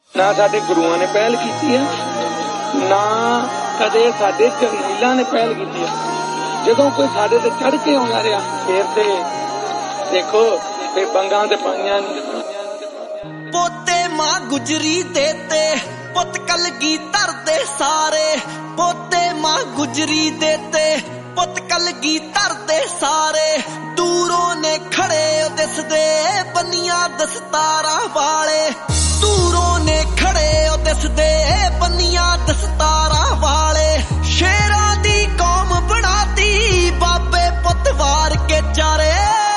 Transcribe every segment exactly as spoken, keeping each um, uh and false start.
ना साडे गुरुआं ने पहल की है, ना कदे साडे जरनैलां ने पहल की है। जदों कोई साडे ते चढ़ के आउंदा रहा फिर ते देखो ते बंगां ते पाइयां नहीं। पोते मां गुजरी देते पुत कलगीधर दे सारे, पोते मां गुजरी देते पुत कलगीधर दे सारे। दूरों ने खड़े दिसदे बनिया दस्तारा वाले, दूरों ने खड़े दिसदे बनिया दस्तारा वाले। शेरां दी कौम बनाती बाबे पुत वार के चारे,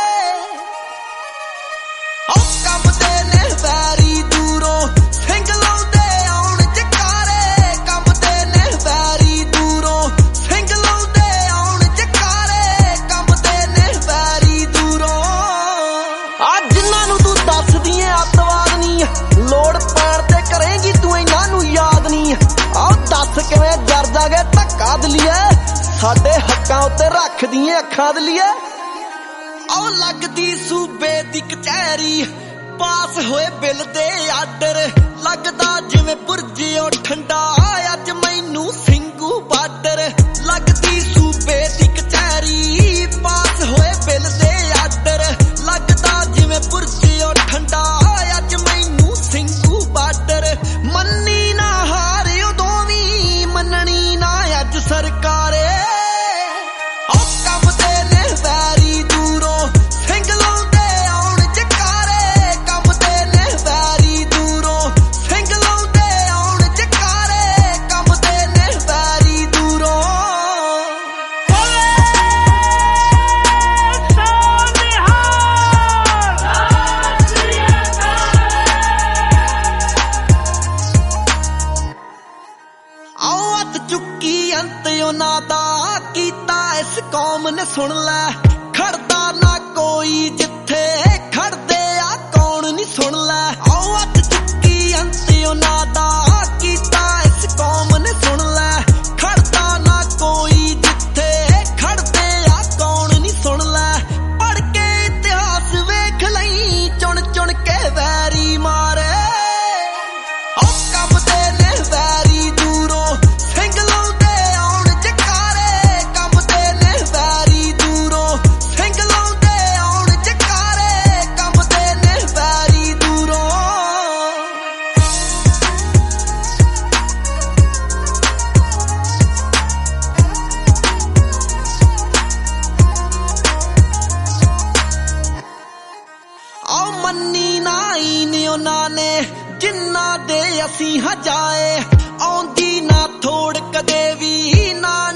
कंबदे ने वैरी दूरों सिंह लाउंदे आउण जकारे, कंबदे ने वैरी दूरों सिंह लाउंदे आउण जकारे, कंबदे ने वैरी दूरों। आ जिन्हां नूं तू दसदी ऐ अतवाद नहीं, लोड़ पैण ते करेंगी तू इन्हां नूं याद नहीं। आओ दस किवें जर जागे धक्का दलीए साडे हक्कां उत्ते रखदी ऐ अखां दलीए। आओ लगदी सूबे दी कचहरी पास होए बिल दे आर्डर, लगदा जिवें पुरजिओ ठंडा अज मैनू सिंगू बार्डर। लगदी सूबे दी कचहरी पास होए बिल दे आर्डर, लगदा जिवें पुरजिओ ठंडा अज मैनू सिंगू बार्डर। मन्नी ना हार उदों वी मन्ननी ना अज सरकारे, कंबदे ने वैरी दूरों सिंह लाउंदे आउण जकारे, कंबदे ने वैरी दूरों सिंह लाउंदे आउण जकारे, कंबदे ने वैरी दूरों। आओ हथ चुकी अंत उन्हां दा कीता इस कौम ने सुन लै, खड़दा ना कोई जिथे खड़दे आ कौन नी सुन लै। आओ हथ चुकी अंत उन्हां दा कीता इस कौम ने सुन लै, खड़दा ना कोई जिथे खड़दे आ कौन नी सुन लै। पढ़ के इतिहास वेख लई चुन चुन के वैरी मारे, कंबदे ने वैरी दूरों सिंह लाउंदे आउण जकारे, कंबदे ने वैरी दूरों सिंह लाउंदे आउण जकारे, कंबदे ने वैरी दूरों। आओ मन्नी ना ईन उन्हां ने जिन्ना दे असीं हजाए, आउंदी ना थोड़ कदे भी ना